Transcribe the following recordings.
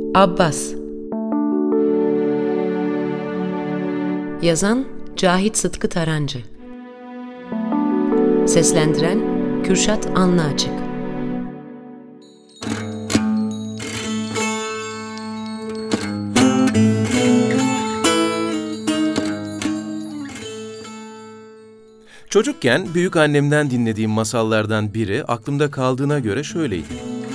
Abbas. Yazan Cahit Sıtkı Tarancı. Seslendiren Kürşat Anlıaçık. Çocukken büyükannemden dinlediğim masallardan biri aklımda kaldığına göre şöyleydi.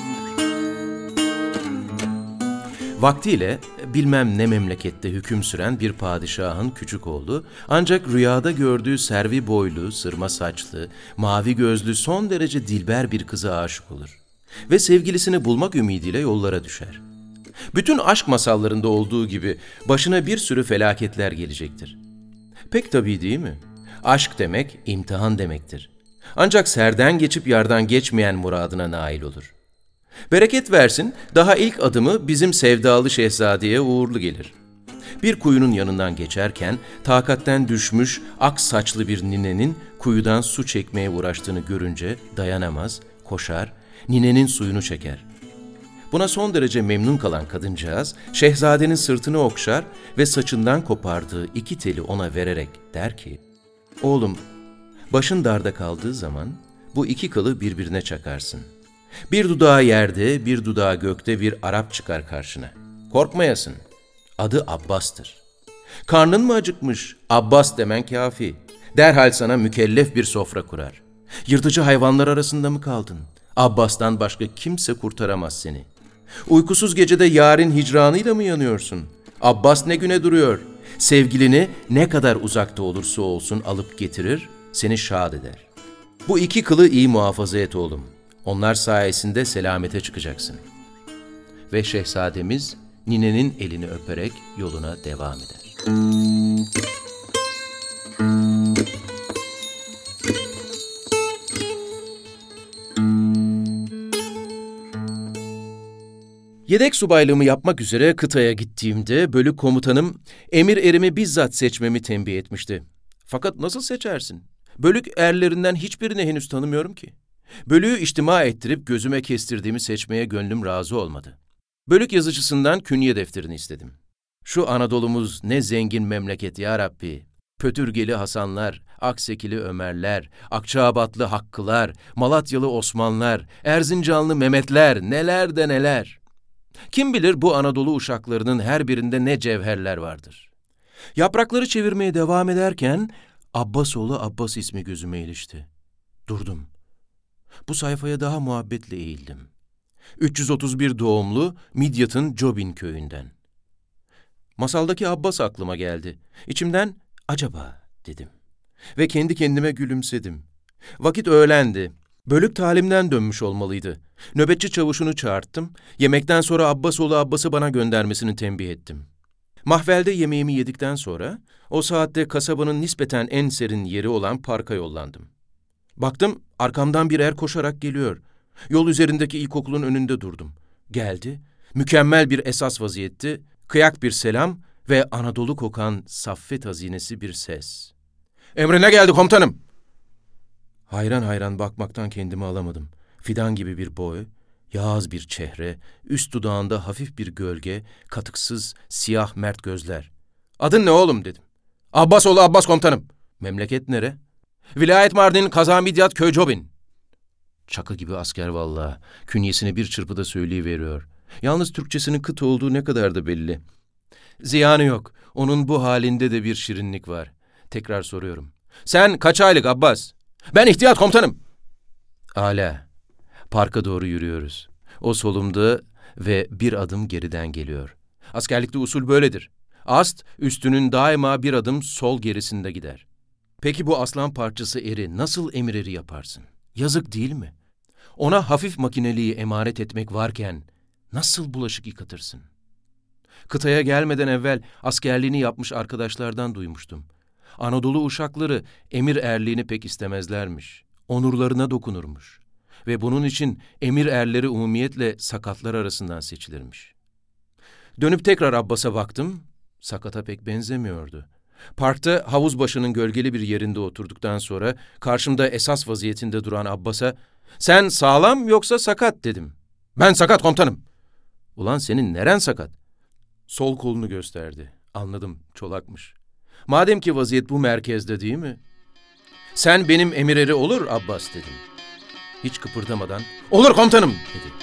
Vaktiyle bilmem ne memlekette hüküm süren bir padişahın küçük oğlu, ancak rüyada gördüğü servi boylu, sırma saçlı, mavi gözlü son derece dilber bir kıza aşık olur ve sevgilisini bulmak ümidiyle yollara düşer. Bütün aşk masallarında olduğu gibi başına bir sürü felaketler gelecektir. Pek tabii değil mi? Aşk demek imtihan demektir. Ancak serden geçip yardan geçmeyen muradına nail olur. Bereket versin, daha ilk adımı bizim sevdalı şehzadeye uğurlu gelir. Bir kuyunun yanından geçerken takatten düşmüş ak saçlı bir ninenin kuyudan su çekmeye uğraştığını görünce dayanamaz, koşar, ninenin suyunu çeker. Buna son derece memnun kalan kadıncağız, şehzadenin sırtını okşar ve saçından kopardığı 2 teli ona vererek der ki, "Oğlum, başın darda kaldığı zaman bu 2 kılı birbirine çakarsın. Bir dudağı yerde, bir dudağı gökte bir Arap çıkar karşına. Korkmayasın. Adı Abbas'tır. Karnın mı acıkmış? Abbas demen kafi. Derhal sana mükellef bir sofra kurar. Yırtıcı hayvanlar arasında mı kaldın? Abbas'tan başka kimse kurtaramaz seni. Uykusuz gecede yarın hicranıyla mı yanıyorsun? Abbas ne güne duruyor? Sevgilini ne kadar uzakta olursa olsun alıp getirir, seni şad eder. Bu 2 kılı iyi muhafaza et oğlum. Onlar sayesinde selamete çıkacaksın." Ve şehzademiz ninenin elini öperek yoluna devam eder. Yedek subaylığımı yapmak üzere kıtaya gittiğimde bölük komutanım emir erimi bizzat seçmemi tembih etmişti. Fakat nasıl seçersin? Bölük erlerinden hiçbirini henüz tanımıyorum ki. Bölüğü içtima ettirip gözüme kestirdiğimi seçmeye gönlüm razı olmadı. Bölük yazıcısından künye defterini istedim. "Şu Anadolu'muz ne zengin memleket ya Rabbi. Pötürgeli Hasanlar, Aksekili Ömerler, Akçaabatlı Hakkılar, Malatyalı Osmanlar, Erzincanlı Mehmetler, neler de neler. Kim bilir bu Anadolu uşaklarının her birinde ne cevherler vardır." Yaprakları çevirmeye devam ederken Abbasoğlu Abbas ismi gözüme ilişti. Durdum. Bu sayfaya daha muhabbetle eğildim. 331 doğumlu Midyat'ın Cobin köyünden. Masaldaki Abbas aklıma geldi. İçimden acaba dedim. Ve kendi kendime gülümsedim. Vakit öğlendi. Bölük talimden dönmüş olmalıydı. Nöbetçi çavuşunu çağırttım. Yemekten sonra Abbasoğlu Abbas'ı bana göndermesini tembih ettim. Mahvelde yemeğimi yedikten sonra o saatte kasabanın nispeten en serin yeri olan parka yollandım. Baktım arkamdan bir er koşarak geliyor. Yol üzerindeki ilkokulun önünde durdum. Geldi, mükemmel bir esas vaziyetti, kıyak bir selam ve Anadolu kokan saffet hazinesi bir ses. "Emrine geldi komutanım." Hayran hayran bakmaktan kendimi alamadım. Fidan gibi bir boy, yağız bir çehre, üst dudağında hafif bir gölge, katıksız siyah mert gözler. "Adın ne oğlum?" dedim. "Abbasoğlu Abbas komutanım." "Memleket nere?" "Vilayet Mardin, Kaza Midyat, Köy Cobin." Çakı gibi asker vallahi. Künyesini bir çırpıda söyleyiveriyor. Yalnız Türkçesinin kıt olduğu ne kadar da belli. Ziyanı yok. Onun bu halinde de bir şirinlik var. Tekrar soruyorum. "Sen kaç aylık Abbas?" "Ben ihtiyat komutanım." "Âlâ." Parka doğru yürüyoruz. O solumda ve bir adım geriden geliyor. Askerlikte usul böyledir. Ast, üstünün daima bir adım sol gerisinde gider. Peki bu aslan parçası eri nasıl emir eri yaparsın? Yazık değil mi? Ona hafif makineliği emaret etmek varken nasıl bulaşık yıkatırsın? Kıtaya gelmeden evvel askerliğini yapmış arkadaşlardan duymuştum. Anadolu uşakları emir erliğini pek istemezlermiş. Onurlarına dokunurmuş. Ve bunun için emir erleri umumiyetle sakatlar arasından seçilirmiş. Dönüp tekrar Abbas'a baktım. Sakata pek benzemiyordu. Parkta havuz başının gölgeli bir yerinde oturduktan sonra karşımda esas vaziyetinde duran Abbas'a "Sen sağlam yoksa sakat?" dedim. "Ben sakat komutanım." Ulan senin neren sakat? Sol kolunu gösterdi. Anladım, çolakmış. Madem ki vaziyet bu merkezde değil mi? Sen benim emir eri olur Abbas dedim. Hiç kıpırdamadan, olur komutanım dedi.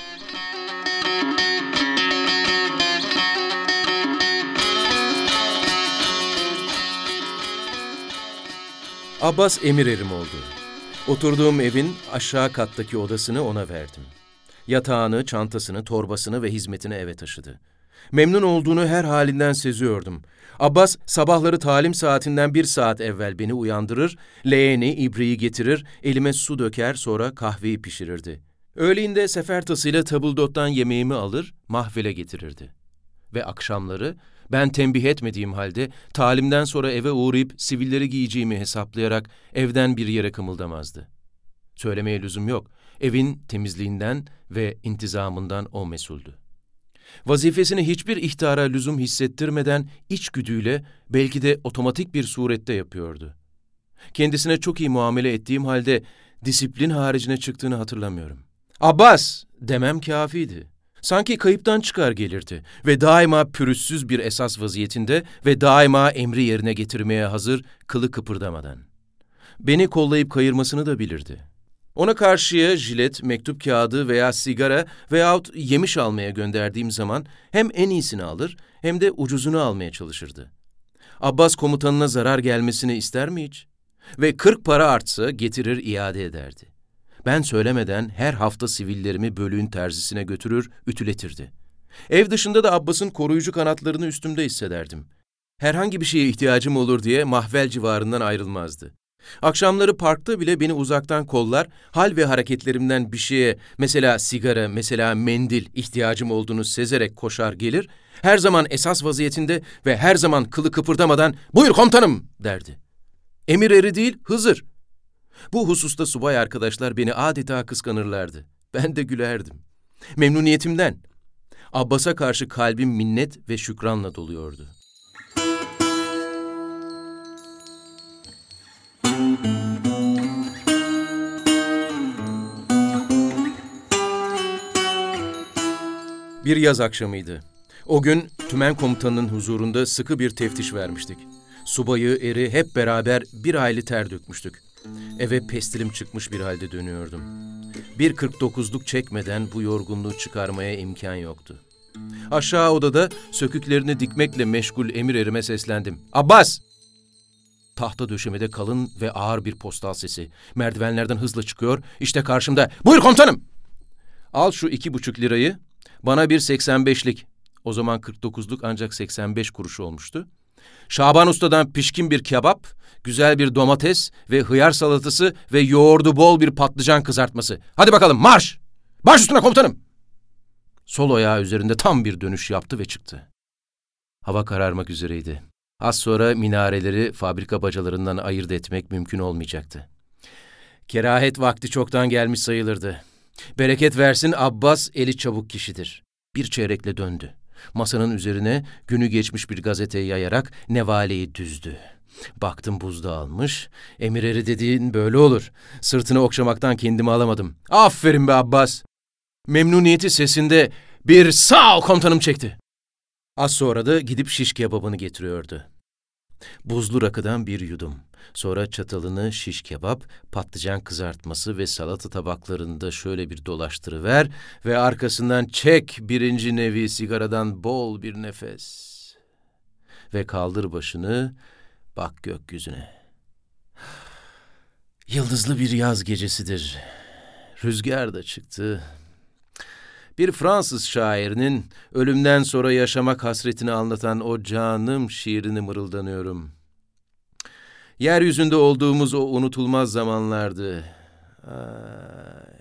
Abbas emir erim oldu. Oturduğum evin aşağı kattaki odasını ona verdim. Yatağını, çantasını, torbasını ve hizmetini eve taşıdı. Memnun olduğunu her halinden seziyordum. Abbas sabahları talim saatinden 1 saat evvel beni uyandırır, leğeni, ibriği getirir, elime su döker, sonra kahveyi pişirirdi. Öğleyin sefer tasıyla tabuldottan yemeğimi alır, mahvele getirirdi. Ve akşamları ben tembih etmediğim halde talimden sonra eve uğrayıp sivilleri giyeceğimi hesaplayarak evden bir yere kımıldamazdı. Söylemeye lüzum yok. Evin temizliğinden ve intizamından o mesuldü. Vazifesini hiçbir ihtara lüzum hissettirmeden içgüdüyle belki de otomatik bir surette yapıyordu. Kendisine çok iyi muamele ettiğim halde disiplin haricine çıktığını hatırlamıyorum. Abbas demem kâfiydi. Sanki kayıptan çıkar gelirdi ve daima pürüzsüz bir esas vaziyetinde ve daima emri yerine getirmeye hazır, kılı kıpırdamadan. Beni kollayıp kayırmasını da bilirdi. Ona karşıya jilet, mektup kağıdı veya sigara veyahut yemiş almaya gönderdiğim zaman hem en iyisini alır hem de ucuzunu almaya çalışırdı. Abbas komutanına zarar gelmesini ister mi hiç? Ve 40 para artsa getirir iade ederdi. Ben söylemeden her hafta sivillerimi bölüğün terzisine götürür, ütületirdi. Ev dışında da Abbas'ın koruyucu kanatlarını üstümde hissederdim. Herhangi bir şeye ihtiyacım olur diye mahvel civarından ayrılmazdı. Akşamları parkta bile beni uzaktan kollar, hal ve hareketlerimden bir şeye, mesela sigara, mesela mendil ihtiyacım olduğunu sezerek koşar gelir, her zaman esas vaziyetinde ve her zaman kılı kıpırdamadan "Buyur komutanım!" derdi. Emir eri değil, Hızır. Bu hususta subay arkadaşlar beni adeta kıskanırlardı. Ben de gülerdim. Memnuniyetimden. Abbas'a karşı kalbim minnet ve şükranla doluyordu. Bir yaz akşamıydı. O gün tümen komutanının huzurunda sıkı bir teftiş vermiştik. Subayı, eri hep beraber bir hayli ter dökmüştük. Eve pestilim çıkmış bir halde dönüyordum. Bir 49'luk çekmeden bu yorgunluğu çıkarmaya imkan yoktu. Aşağı odada söküklerini dikmekle meşgul emir erime seslendim. Abbas! Tahta döşemede kalın ve ağır bir postal sesi. Merdivenlerden hızla çıkıyor. İşte karşımda. Buyur komutanım! Al şu 2,5 lirayı. Bana bir 85'lik. O zaman 49'luk ancak 85 kuruş olmuştu. Şaban Usta'dan pişkin bir kebap, güzel bir domates ve hıyar salatası ve yoğurdu bol bir patlıcan kızartması. Hadi bakalım marş! Baş üstüne komutanım! Sol ayağı üzerinde tam bir dönüş yaptı ve çıktı. Hava kararmak üzereydi. Az sonra minareleri fabrika bacalarından ayırt etmek mümkün olmayacaktı. Kerahet vakti çoktan gelmiş sayılırdı. Bereket versin Abbas eli çabuk kişidir. Bir çeyrekle döndü. Masanın üzerine günü geçmiş bir gazeteyi yayarak nevaleyi düzdü. Baktım buzda almış. Emir eri dediğin böyle olur. Sırtını okşamaktan kendimi alamadım. Aferin be Abbas. Memnuniyeti sesinde bir sağ ol komutanım çekti. Az sonra da gidip şiş kebabını getiriyordu. Buzlu rakıdan bir yudum. Sonra çatalını şiş kebap, patlıcan kızartması ve salata tabaklarında şöyle bir dolaştırıver ve arkasından çek birinci nevi sigaradan bol bir nefes. Ve kaldır başını, bak gökyüzüne. Yıldızlı bir yaz gecesidir. Rüzgar da çıktı. Bir Fransız şairinin ölümden sonra yaşamak hasretini anlatan o canım şiirini mırıldanıyorum. Yeryüzünde olduğumuz o unutulmaz zamanlardı. Ay.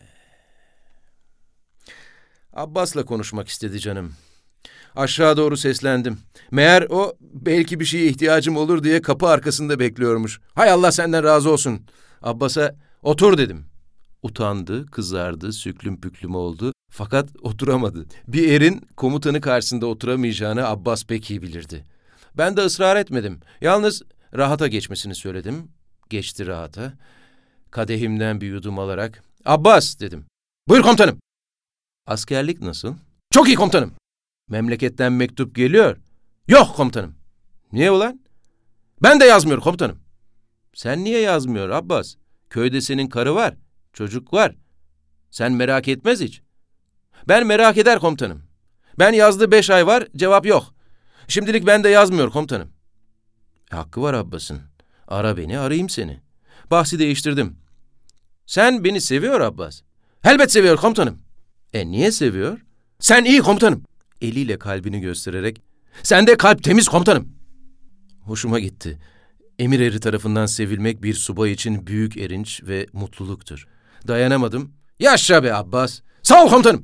Abbas'la konuşmak istedi canım. Aşağı doğru seslendim. Meğer o belki bir şeye ihtiyacım olur diye kapı arkasında bekliyormuş. Hay Allah senden razı olsun. Abbas'a otur dedim. Utandı, kızardı, süklüm püklüm oldu. Fakat oturamadı. Bir erin komutanı karşısında oturamayacağını Abbas pek iyi bilirdi. Ben de ısrar etmedim. Yalnız rahata geçmesini söyledim. Geçti rahata. Kadehimden bir yudum alarak, Abbas dedim. Buyur komutanım. Askerlik nasıl? Çok iyi komutanım. Memleketten mektup geliyor. Yok komutanım. Niye ulan? Ben de yazmıyor komutanım. Sen niye yazmıyor Abbas? Köyde senin karı var, çocuk var. Sen merak etmez hiç. Ben merak eder komutanım. Ben yazdı 5 ay var, cevap yok. Şimdilik ben de yazmıyor komutanım. Hakkı var Abbas'ın. Ara beni, arayayım seni. Bahsi değiştirdim. Sen beni seviyor Abbas. Elbet seviyor komutanım. Niye seviyor? Sen iyi komutanım. Eliyle kalbini göstererek. Sende kalp temiz komutanım. Hoşuma gitti. Emir eri tarafından sevilmek bir subay için büyük erinç ve mutluluktur. Dayanamadım. Yaşa be Abbas. Sağ ol komutanım.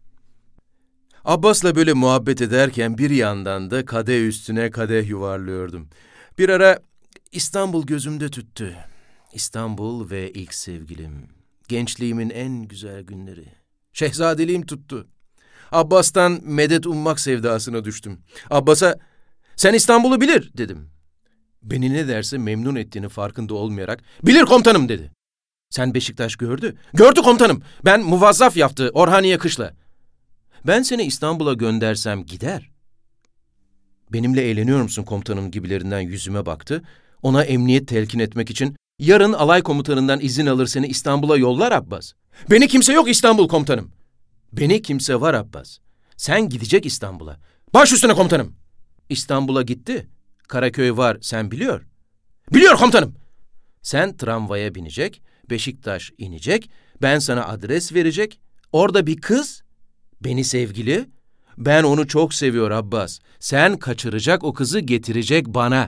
Abbas'la böyle muhabbet ederken bir yandan da kadeh üstüne kadeh yuvarlıyordum. Bir ara İstanbul gözümde tüttü. İstanbul ve ilk sevgilim. Gençliğimin en güzel günleri. Şehzadeliğim tuttu. Abbas'tan medet ummak sevdasına düştüm. Abbas'a sen İstanbul'u bilir dedim. Beni ne derse memnun ettiğini farkında olmayarak bilir komutanım dedi. Sen Beşiktaş gördü. Gördü komutanım. Ben muvazzaf yaptı Orhaniye kışla. Ben seni İstanbul'a göndersem gider. Benimle eğleniyor musun komutanım gibilerinden yüzüme baktı. Ona emniyet telkin etmek için yarın alay komutanından izin alır seni İstanbul'a yollar Abbas. Beni kimse yok İstanbul komutanım. Beni kimse var Abbas. Sen gidecek İstanbul'a. Baş üstüne komutanım. İstanbul'a gitti. Karaköy var sen biliyor. Biliyor komutanım. Sen tramvaya binecek, Beşiktaş inecek, ben sana adres verecek. Orada bir kız, beni sevgili, ben onu çok seviyor Abbas. Sen kaçıracak o kızı getirecek bana.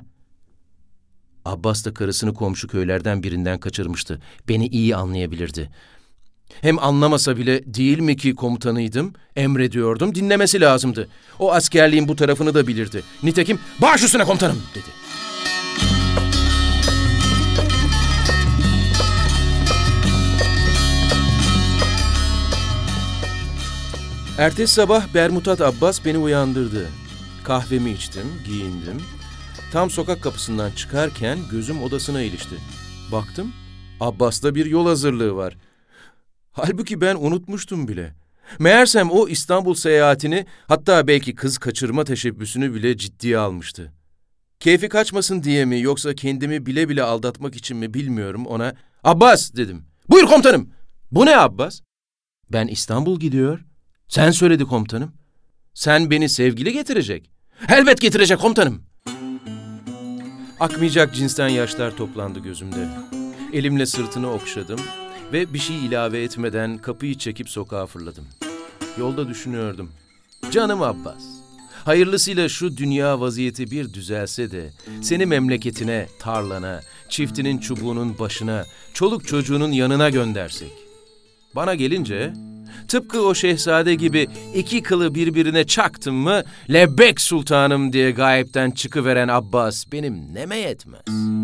Abbas da karısını komşu köylerden birinden kaçırmıştı. Beni iyi anlayabilirdi. Hem anlamasa bile değil mi ki komutanıydım, emrediyordum, dinlemesi lazımdı. O askerliğin bu tarafını da bilirdi. Nitekim baş üstüne komutanım dedi. Ertesi sabah Bermutat Abbas beni uyandırdı. Kahvemi içtim, giyindim. Tam sokak kapısından çıkarken gözüm odasına ilişti. Baktım, Abbas'ta bir yol hazırlığı var. Halbuki ben unutmuştum bile. Meğersem o İstanbul seyahatini, hatta belki kız kaçırma teşebbüsünü bile ciddiye almıştı. Keyfi kaçmasın diye mi yoksa kendimi bile bile aldatmak için mi bilmiyorum ona. Abbas dedim. Buyur komutanım. Bu ne Abbas? Ben İstanbul gidiyor. Sen söyledi komutanım. Sen beni sevgili getirecek. Elbet getirecek komutanım. Akmayacak cinsten yaşlar toplandı gözümde. Elimle sırtını okşadım ve bir şey ilave etmeden kapıyı çekip sokağa fırladım. Yolda düşünüyordum. Canım Abbas, hayırlısıyla şu dünya vaziyeti bir düzelse de seni memleketine, tarlana, çiftinin çubuğunun başına, çoluk çocuğunun yanına göndersek. Bana gelince tıpkı o şehzade gibi iki kılı birbirine çaktım mı lebbek sultanım diye gayipten çıkıveren Abbas benim neme yetmez.